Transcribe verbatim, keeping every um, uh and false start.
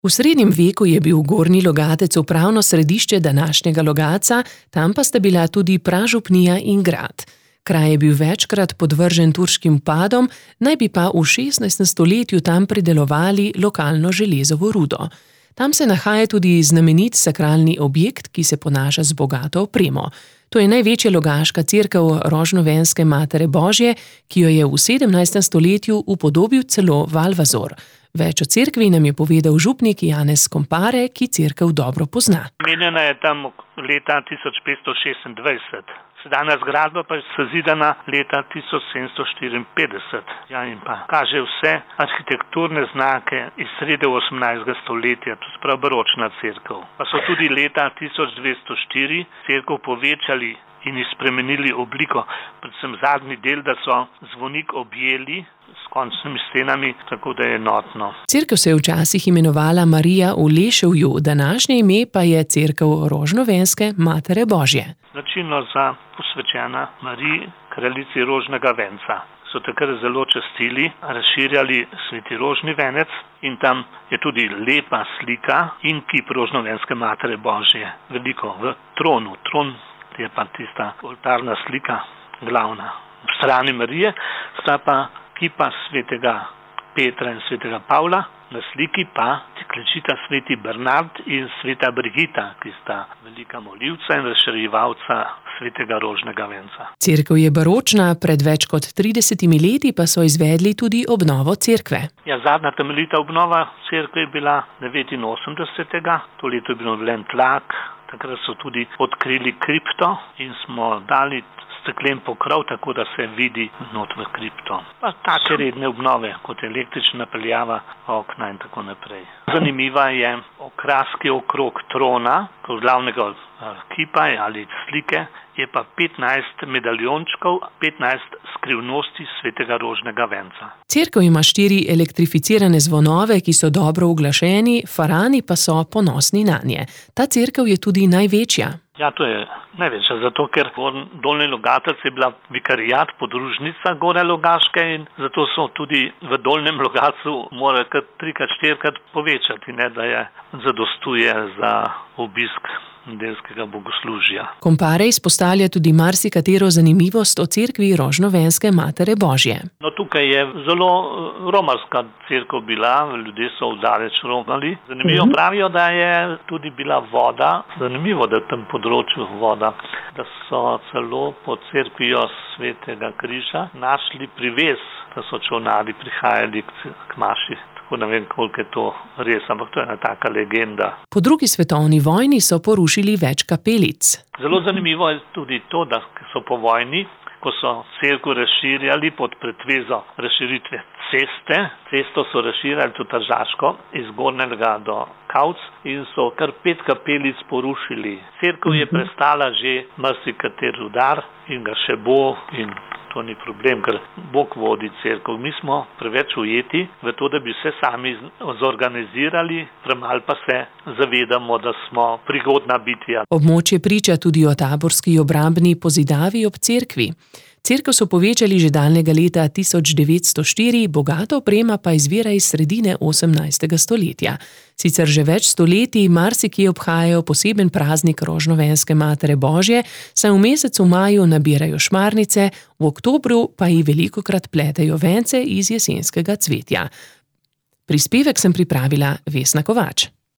V srednjem veku je bil Gornji Logatec upravno središče današnjega Logatca, tam pa sta bila tudi pražupnija in grad. Kraj je bil večkrat podvržen turškim vpadom, naj bi pa v šestnajstem stoletju tam pridelovali lokalno železovo rudo. Tam se nahaja tudi znamenit sakralni objekt, ki se ponaša z bogato opremo. To je največja logaška cerkev Rožnovenske Matere Božje, ki jo je v sedemnajstem stoletju upodobil celo Valvazor. Več o cerkvi nam je povedal župnik Janez Kompare, ki cerkev dobro pozna. Menjena je tam leta tisoč petsto šestindvajset. Sedanja zgradba pa je sezidana leta tisoč sedemsto štiriinpetdeset. Ja, in pa kaže vse arhitekturne znake iz srede osemnajstega stoletja, to je prav baročna cerkev. Pa so tudi leta tisoč dvesto štiri cerkev povečali in ji spremenili obliko, predvsem zadnji del, da so zvonik objeli s končnimi stenami, tako da je enotno. Cerkev se je včasih imenovala Marija v Leševju, današnje ime pa je cerkev Rožnovenske Matere Božje. Značilno za posvečena Mariji, kraljici rožnega venca. So takrat zelo častili, razširjali sveti rožni venec in tam je tudi lepa slika in kip Rožnovenske Matere Božje. Veliko v tronu, tron je pa tista oltarna slika glavna. V strani Marije sta pa kipa svetega Petra in svetega Pavla, na sliki pa klečita sveti Bernard in sveta Brigita, ki sta velika molivca in razširjevalca svetega rožnega venca. Cerkev je baročna, pred več kot tridesetimi leti pa so izvedli tudi obnovo cerkve. Ja, zadnja temeljita obnova cerkve je bila devetinosemdesetega. To leto je bil obnovljen tlak, takrat so tudi odkrili kripto in smo dali steklen pokrov, tako da se vidi not v kripto. Pa take redne obnove, kot električna napeljava, okna in tako naprej. Zanimiva je okraski okrog trona, kot glavnega kipa ali slike, je pa petnajst medaljončkov, petnajst skrivnosti svetega rožnega venca. Cerkev ima štiri elektrificirane zvonove, ki so dobro uglašeni, farani pa so ponosni nanje. Ta cerkev je tudi največja. Ja, to je največja, zato ker Dolnji Logatec je bila vikarijat, podružnica Gore Logaške in zato so tudi v Dolnjem Logatcu morali kar trikrat, štirikrat povečati, ne, da je zadostuje za obisk nedeljskega bogoslužja. Kompare izpostavlja tudi marsikatero zanimivost o cerkvi Rožnovenske Matere Božje. No, tukaj je zelo romarska cerkev bila, ljudje so vdaleč romali. Zanimivo mm-hmm. pravijo, da je tudi bila voda. Zanimivo, da je tam področju voda, da so celo pod cerkvijo Svetega križa našli privez, da so čolnarji prihajali k maši. Ne vem, koliko je to res, ampak to je ena taka legenda. Po drugi svetovni vojni so porušili več kapelic. Zelo zanimivo je tudi to, da so po vojni, ko so cerkev razširjali pod pretvezo razširitve ceste, cesto so razširjali tudi tržaško iz Gornjega do Kavc in so kar pet kapelic porušili. Cerkev je prestala že marsikater udar in ga še bo in to ni problem, ker Bog vodi cerkev. Mi smo preveč ujeti v to, da bi se sami zorganizirali, premalo pa se zavedamo, da smo prigodna bitja. Območje priča tudi o taborski obrambni pozidavi ob cerkvi. Cerkev so povečali že daljnega leta tisoč devetsto štiri, bogata oprema pa izvira iz sredine osemnajstega stoletja. Sicer že več stoletij marsikje obhajajo poseben praznik Rožnovenske Matere Božje, saj v mesecu maju nabirajo šmarnice, v oktobru pa ji velikokrat pletejo vence iz jesenskega cvetja. Prispevek sem pripravila Vesna Kovač.